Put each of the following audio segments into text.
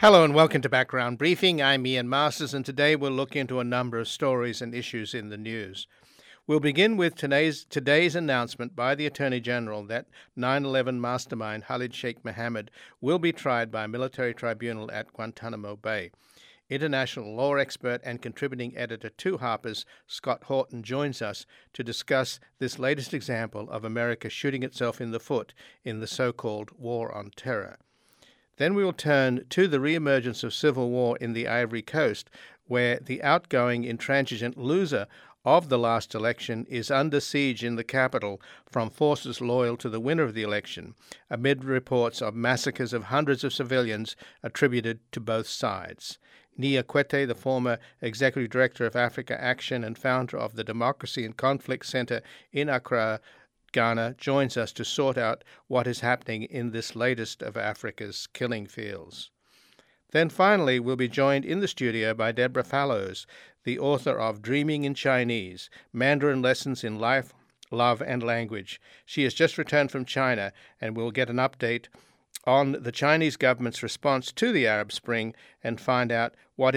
Hello and welcome to Background Briefing. I'm Ian Masters, and today we'll look into a number of stories and issues in the news. We'll begin with today's announcement by the Attorney General that 9/11 mastermind Khalid Sheikh Mohammed will be tried by a military tribunal at Guantanamo Bay. International law expert and contributing editor to Harper's, Scott Horton, joins us to discuss this latest example of America shooting itself in the foot in the so-called War on Terror. Then we will turn to the reemergence of civil war in the Ivory Coast, where the outgoing intransigent loser of the last election is under siege in the capital from forces loyal to the winner of the election, amid reports of massacres of hundreds of civilians attributed to both sides. Nia Kwete, the former executive director of Africa Action and founder of the Democracy and Conflict Center in Accra, Ghana, joins us to sort out what is happening in this latest of Africa's killing fields. Then finally, we'll be joined in the studio by Deborah Fallows, the author of Dreaming in Chinese, Mandarin Lessons in Life, Love and Language. She has just returned from China, and we'll get an update on the Chinese government's response to the Arab Spring and find out what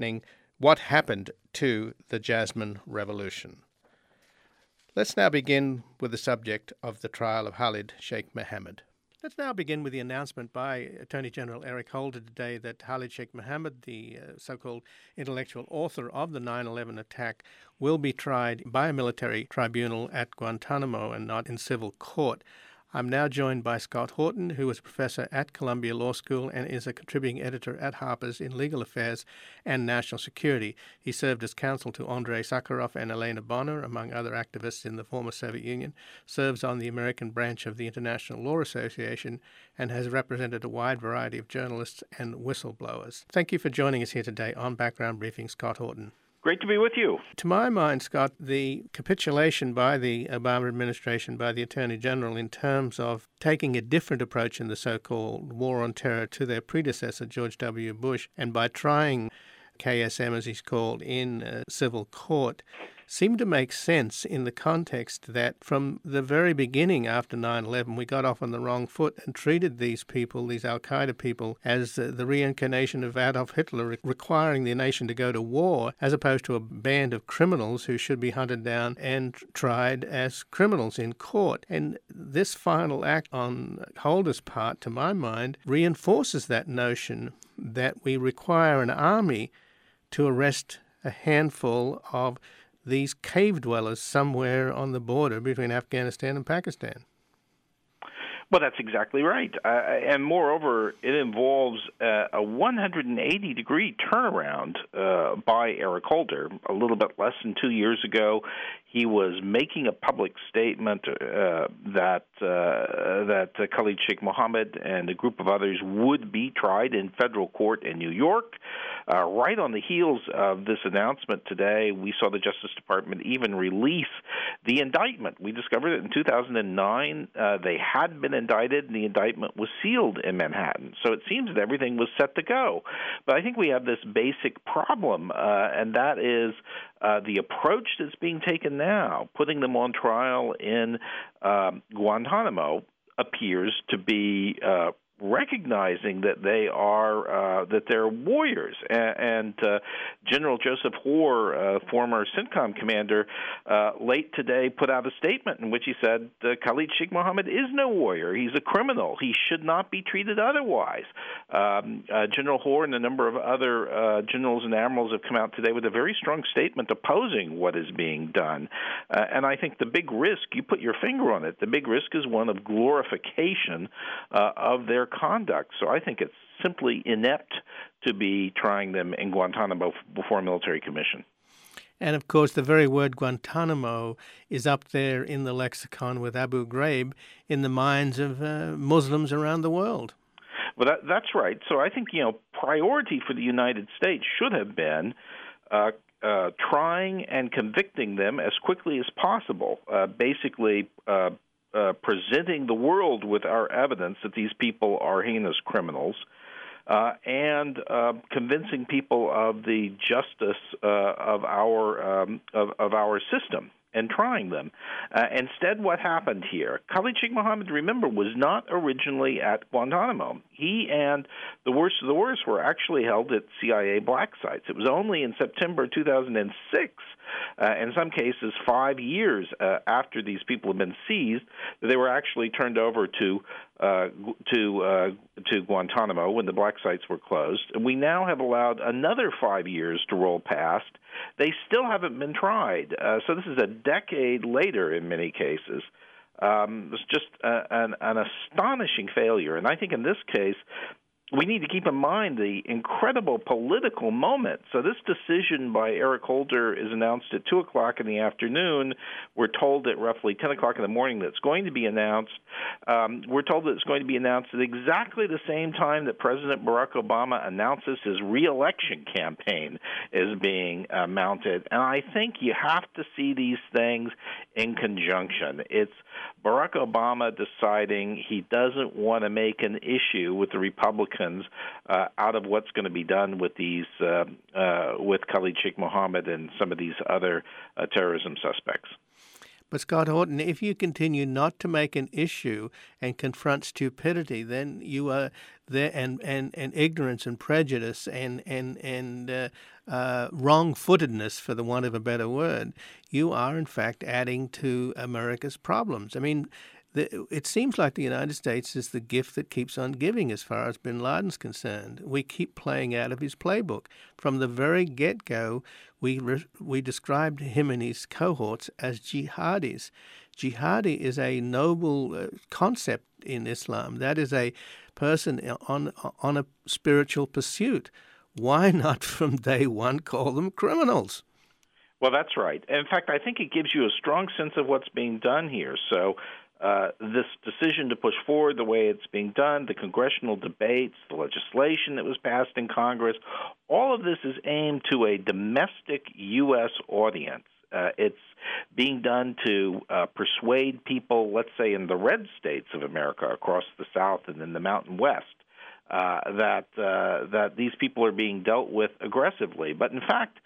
happened to the Jasmine Revolution. Let's now begin with the subject of the trial of Khalid Sheikh Mohammed. Let's now begin with the announcement by Attorney General Eric Holder today that Khalid Sheikh Mohammed, the so-called intellectual author of the 9/11 attack, will be tried by a military tribunal at Guantanamo and not in civil court. I'm now joined by Scott Horton, who is a professor at Columbia Law School and is a contributing editor at Harper's in Legal Affairs and National Security. He served as counsel to Andrei Sakharov and Elena Bonner, among other activists in the former Soviet Union, serves on the American branch of the International Law Association, and has represented a wide variety of journalists and whistleblowers. Thank you for joining us here today on Background Briefing, Scott Horton. Great to be with you. To my mind, Scott, the capitulation by the Obama administration, by the Attorney General, in terms of taking a different approach in the so-called War on Terror to their predecessor, George W. Bush, and by trying KSM, as he's called, in civil court, seemed to make sense in the context that from the very beginning after 9/11, we got off on the wrong foot and treated these people, these al-Qaeda people, as the reincarnation of Adolf Hitler, requiring the nation to go to war, as opposed to a band of criminals who should be hunted down and tried as criminals in court. And this final act on Holder's part, to my mind, reinforces that notion that we require an army to arrest a handful of these cave dwellers somewhere on the border between Afghanistan and Pakistan. Well, that's exactly right. And moreover, it involves a 180-degree turnaround by Eric Holder. A little bit less than 2 years ago, he was making a public statement that Khalid Sheikh Mohammed and a group of others would be tried in federal court in New York. Right on the heels of this announcement today, we saw the Justice Department even release the indictment. We discovered it in 2009. They had been indicted, and the indictment was sealed in Manhattan. So it seems that everything was set to go. But I think we have this basic problem, and that is the approach that's being taken now, putting them on trial in Guantanamo, appears to be recognizing that they're warriors. And General Joseph Hoare, former CENTCOM commander, late today put out a statement in which he said Khalid Sheikh Mohammed is no warrior. He's a criminal. He should not be treated otherwise. General Hoare and a number of other generals and admirals have come out today with a very strong statement opposing what is being done. And I think the big risk, you put your finger on it, the big risk is one of glorification of their conduct. So I think it's simply inept to be trying them in Guantanamo before a military commission. And, of course, the very word Guantanamo is up there in the lexicon with Abu Ghraib in the minds of Muslims around the world. Well, that's right. So I think, priority for the United States should have been trying and convicting them as quickly as possible, basically presenting the world with our evidence that these people are heinous criminals, and convincing people of the justice of our system. and trying them. Instead, what happened here? Khalid Sheikh Mohammed, remember, was not originally at Guantanamo. He and the worst of the worst were actually held at CIA black sites. It was only in September 2006, in some cases 5 years after these people had been seized, that they were actually turned over to Guantanamo when the black sites were closed. And we now have allowed another 5 years to roll past. They still haven't been tried. So this is a decade later in many cases. It's just an astonishing failure. And I think in this case, we need to keep in mind the incredible political moment. So this decision by Eric Holder is announced at 2 o'clock in the afternoon. We're told at roughly 10 o'clock in the morning that it's going to be announced. We're told that it's going to be announced at exactly the same time that President Barack Obama announces his re-election campaign is being mounted. And I think you have to see these things in conjunction. It's Barack Obama deciding he doesn't want to make an issue with the Republicans out of what's going to be done with these with Khalid Sheikh Mohammed and some of these other terrorism suspects. But Scott Horton, if you continue not to make an issue and confront stupidity, then you are there, and ignorance and prejudice and wrong-footedness, for the want of a better word, you are in fact adding to America's problems. I mean, it seems like the United States is the gift that keeps on giving as far as bin Laden's concerned. We keep playing out of his playbook. From the very get-go, we described him and his cohorts as jihadis. Jihadi is a noble concept in Islam. That is a person on a spiritual pursuit. Why not from day one call them criminals? Well, that's right. In fact, I think it gives you a strong sense of what's being done here. So this decision to push forward the way it's being done, the congressional debates, the legislation that was passed in Congress, all of this is aimed to a domestic U.S. audience. It's being done to persuade people, let's say in the red states of America, across the South and in the Mountain West, that these people are being dealt with aggressively. But in fact,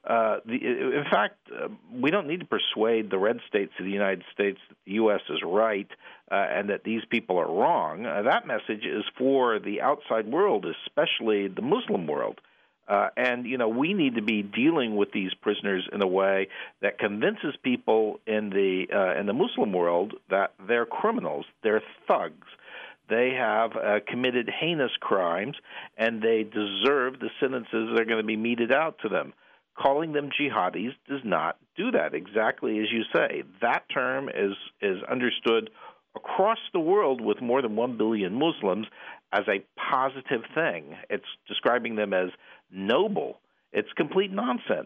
we don't need to persuade the red states of the United States that the U.S. is right and that these people are wrong. That message is for the outside world, especially the Muslim world. And we need to be dealing with these prisoners in a way that convinces people in the Muslim world that they're criminals, they're thugs. They have committed heinous crimes, and they deserve the sentences that are going to be meted out to them. Calling them jihadis does not do that, exactly as you say. That term is understood across the world with more than 1 billion Muslims as a positive thing. It's describing them as noble. It's complete nonsense.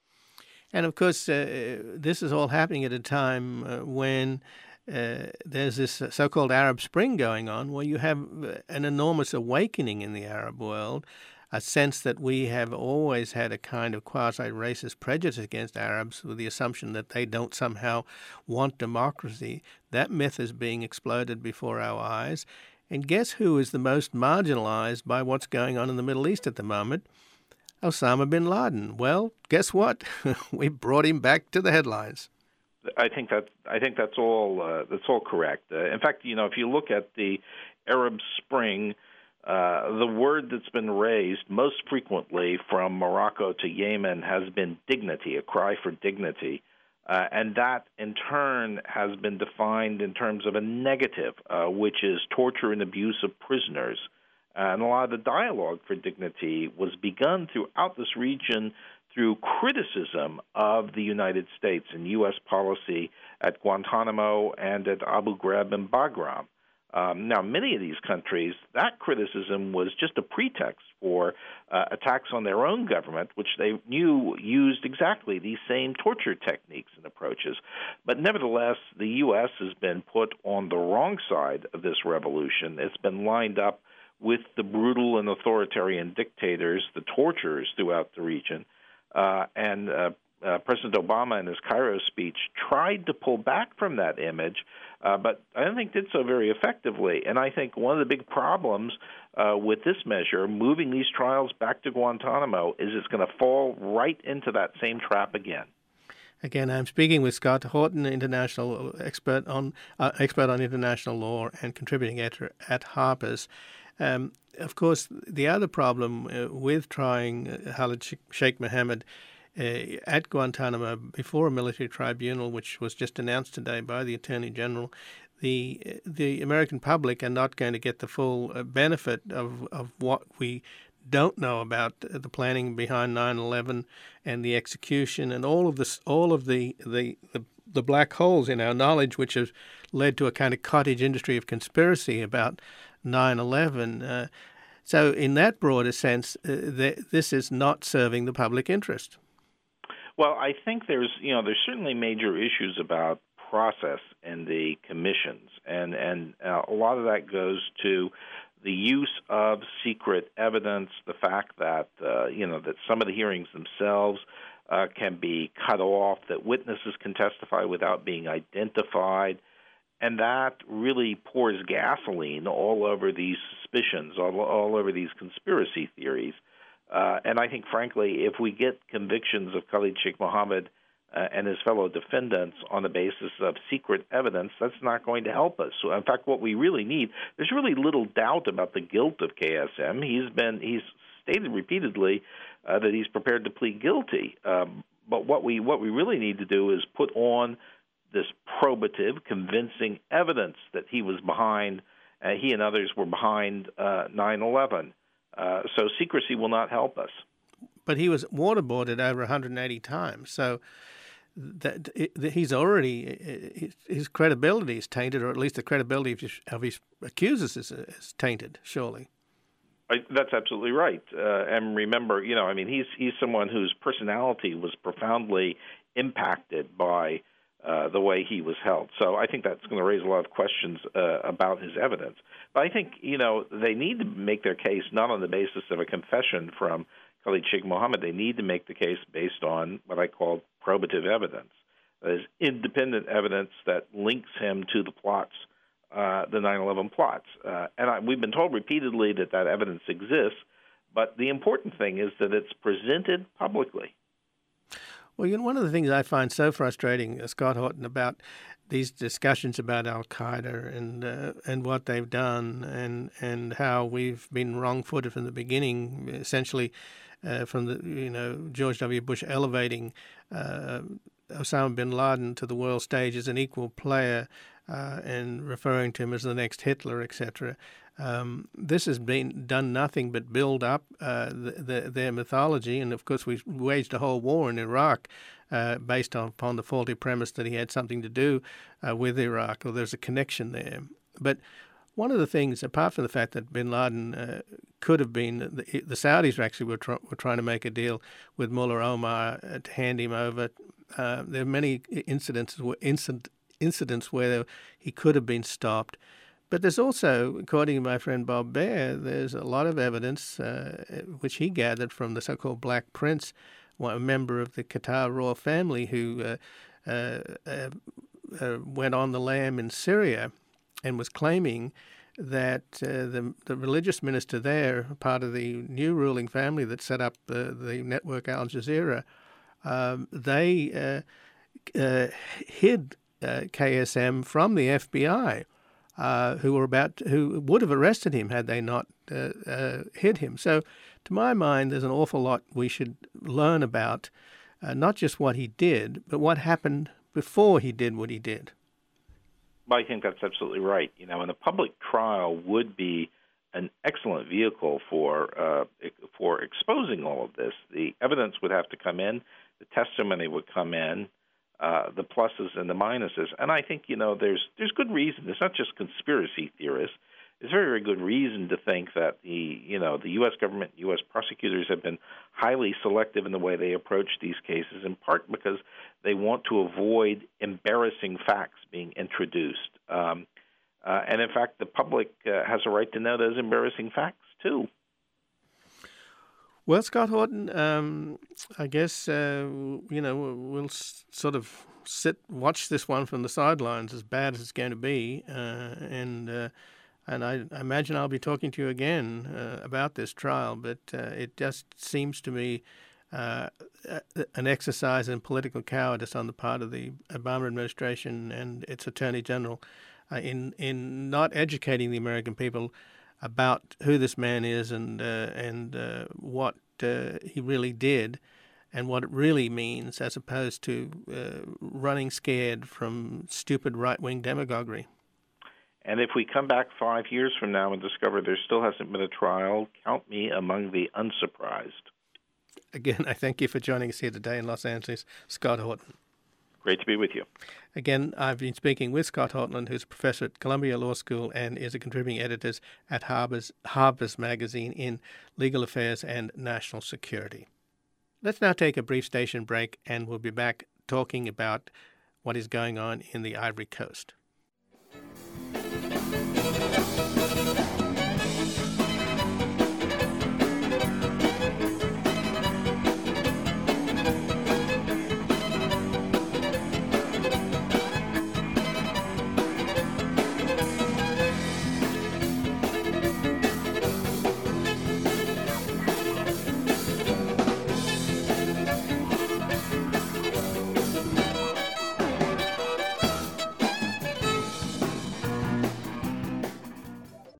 And, of course, this is all happening at a time when there's this so-called Arab Spring going on, where you have an enormous awakening in the Arab world, a sense that we have always had a kind of quasi-racist prejudice against Arabs with the assumption that they don't somehow want democracy. That myth is being exploded before our eyes. And guess who is the most marginalized by what's going on in the Middle East at the moment? Osama bin Laden. Well, guess what? We brought him back to the headlines. I think that's all correct. In fact, if you look at the Arab Spring, the word that's been raised most frequently from Morocco to Yemen has been dignity, a cry for dignity. And that, in turn, has been defined in terms of a negative, which is torture and abuse of prisoners. And a lot of the dialogue for dignity was begun throughout this region through criticism of the United States and U.S. policy at Guantanamo and at Abu Ghraib and Bagram. Now, many of these countries, that criticism was just a pretext for attacks on their own government, which they knew used exactly these same torture techniques and approaches. But nevertheless, the U.S. has been put on the wrong side of this revolution. It's been lined up with the brutal and authoritarian dictators, the torturers throughout the region. President Obama in his Cairo speech tried to pull back from that image, but I don't think did so very effectively. And I think one of the big problems with this measure, moving these trials back to Guantanamo, is it's going to fall right into that same trap again. Again, I'm speaking with Scott Horton, international expert on international law and contributing editor at Harper's. Of course, the other problem with trying Khalid Sheikh Mohammed at Guantanamo before a military tribunal, which was just announced today by the Attorney General, the American public are not going to get the full benefit of what we don't know about the planning behind 9/11 and the execution and all of this, all of the black holes in our knowledge, which has led to a kind of cottage industry of conspiracy about 9/11. So, in that broader sense, this is not serving the public interest. Well, I think there's certainly major issues about process in the commissions, and a lot of that goes to the use of secret evidence, the fact that that some of the hearings themselves can be cut off, that witnesses can testify without being identified, and that really pours gasoline all over these suspicions, all over these conspiracy theories. And I think, frankly, if we get convictions of Khalid Sheikh Mohammed and his fellow defendants on the basis of secret evidence, that's not going to help us. So, in fact, what we really need, there's really little doubt about the guilt of KSM. He's stated repeatedly that he's prepared to plead guilty. But what we really need to do is put on this probative, convincing evidence that he was behind, he and others were behind 9/11. So secrecy will not help us. But he was waterboarded over 180 times, so he's already, his credibility is tainted, or at least the credibility of his accusers is tainted, surely. That's absolutely right. And remember, he's someone whose personality was profoundly impacted by the way he was held. So I think that's going to raise a lot of questions about his evidence. But I think, they need to make their case not on the basis of a confession from Khalid Sheikh Mohammed. They need to make the case based on what I call probative evidence. That is, independent evidence that links him to the plots, the 9/11 plots. And we've been told repeatedly that evidence exists, but the important thing is that it's presented publicly. Well, one of the things I find so frustrating, Scott Horton, about these discussions about Al-Qaeda and what they've done and how we've been wrong-footed from the beginning, essentially from the George W. Bush elevating Osama bin Laden to the world stage as an equal player and referring to him as the next Hitler, etc. This has been done nothing but build up their mythology, and of course we waged a whole war in Iraq based upon the faulty premise that he had something to do with Iraq, or there's a connection there. But one of the things, apart from the fact that bin Laden could have been, the Saudis actually were trying to make a deal with Mullah Omar to hand him over. There are many incidents where he could have been stopped. But there's also, according to my friend Bob Baer, there's a lot of evidence which he gathered from the so-called Black Prince, a member of the Qatar royal family who went on the lam in Syria and was claiming that the religious minister there, part of the new ruling family that set up the network Al Jazeera, they hid KSM from the FBI. Who would have arrested him had they not hid him. So, to my mind, there's an awful lot we should learn about, not just what he did, but what happened before he did what he did. Well, I think that's absolutely right. And a public trial would be an excellent vehicle for exposing all of this. The evidence would have to come in, the testimony would come in, the pluses and the minuses. And I think, there's good reason. It's not just conspiracy theorists. There's very, very good reason to think that the U.S. government, U.S. prosecutors have been highly selective in the way they approach these cases, in part because they want to avoid embarrassing facts being introduced. And in fact, the public has a right to know those embarrassing facts, too. Well, Scott Horton, I guess, we'll sort of watch this one from the sidelines, as bad as it's going to be. And I imagine I'll be talking to you again about this trial, but it just seems to me an exercise in political cowardice on the part of the Obama administration and its Attorney General in not educating the American people about who this man is and what he really did and what it really means, as opposed to running scared from stupid right-wing demagoguery. And if we come back 5 years from now and discover there still hasn't been a trial, count me among the unsurprised. Again, I thank you for joining us here today in Los Angeles, Scott Horton. Great to be with you. Again, I've been speaking with Scott Horton, who's a professor at Columbia Law School and is a contributing editor at Harper's Magazine in Legal Affairs and National Security. Let's now take a brief station break, and we'll be back talking about what is going on in the Ivory Coast.